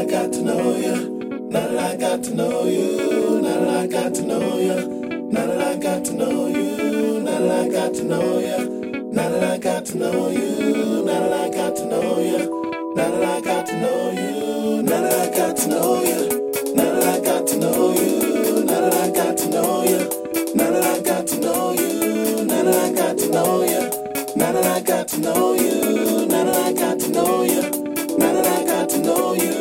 I got to know you. Now that I got to know you. Now that I got to know you. Now that I got to know you. Now that I got to know you. Now that I got to know you. Now that I got to know you. Now that I got to know you. Now that I got to know you. Now that I got to know you. Now that I got to know you. Now that I got to know you. Now that I got to know you. Now that I got to know you. Now that I got to know you. Now that I got to know you.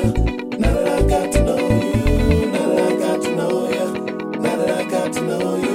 Know you.